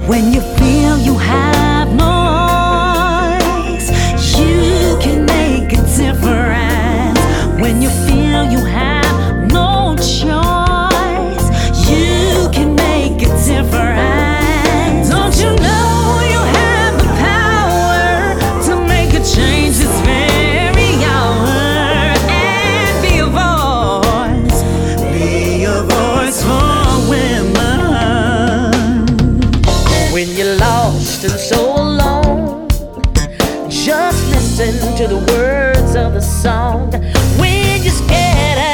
When you feel you have no voice, you can make a difference. When you feel you have no choice, you can make a difference. Don't you know you have the power to make a change this very hour? And be a voice for women. When you're lost and so alone, just listen to the words of the song. When you're scared